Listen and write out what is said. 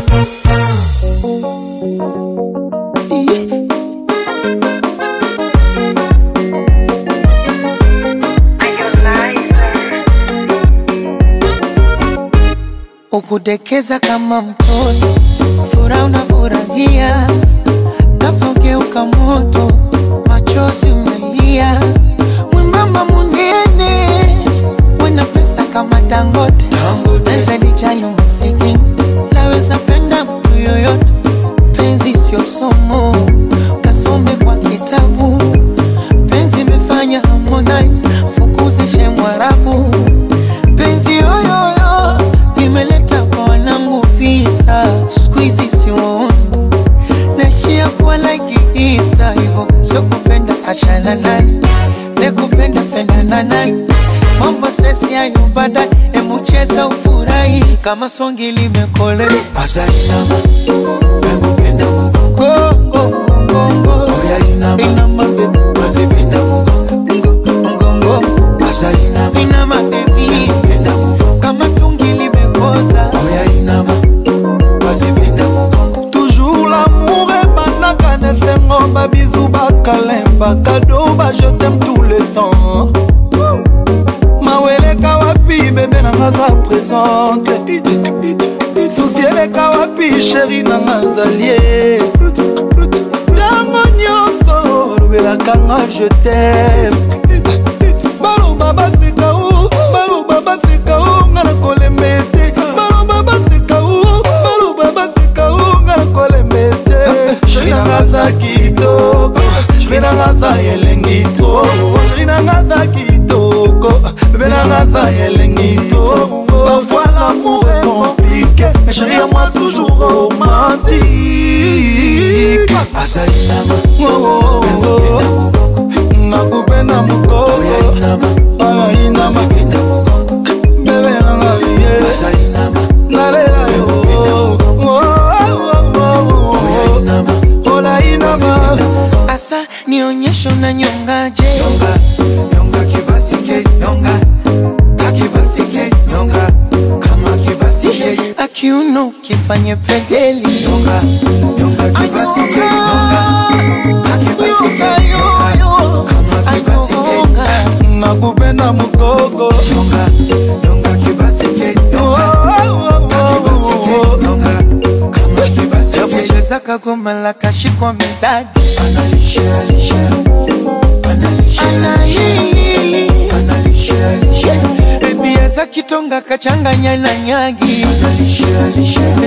Ukudekeza kama mtoto, furaha unafurahia, nafogeuka moto, machozi umelia. Mwembamba munene, wena pesa kama Dangote, naweza nijayo masikini, naweza penda mtu yoyote. Penzi sio somo, kasome kwa kitabu. Penzi imefanya Harmonize, fukuzishe Mwarabu. Penzi yoyoyo, nimeleta kwa wanangu vita. Squeezy sioni, naishia kwa like Easter. Hivo, so kupenda achana nani, nekupenda penda na nani. Mambo sesi ya yubada, emucheza ufurahi. Kama swangi limekole Asali nama, emupenda mugongo Go, Oya inama, inama baby, wasipenda mugongo Asali nama, inama baby, emupenda mugongo kama tungi limekoza. Oya inama, wasipenda mugongo Toujours l'amour est banaka nefengo ba bisou ba kalemba cadeau ba je t'aime tout le temps. Mawele kawapi bébé na ngaza présente. Souci le kawapi chéri na ngazalie. Tango nyonso lobela kanga je t'aime. Balo baba fika ou, balo baba fika ou ngana kolemete. Balo baba fika ou, balo baba fika ou ngana kolemete. Chéri na ngaza kitoko, chéri na ngaza yelengi to. Chéri na ngaza kitoko, bébé na ngaza yelengi to. Parfois l'amour est compliqué, mais chéri à moi toujours romantique. Asali nama, emupenda mugongo nakupenda mugongo Oya inama, Oya inama, wasipenda mugongo bebe nanga ye Asali nama, nalela yo Oya inama, Ola inama Asa nionyesho na nyongaje, Nyonga, nyonga kibasike, nyonga Kakibasike, nyonga Kama kibasike, akiuno kifanye pedeli. nyonga Nyonga kibasike, nyonga Kakibasike, nyonga Kama kibasike, nakupenda mugogo nyonga Nyonga kibasike, nyonga Kakibasike, nyonga Kama kibasike Kucheza kagoma la kashikwa midadi. Analisha, alisha Analisha, alisha Baby eza kitonga kachanganya na nyagi. Analisha, alisha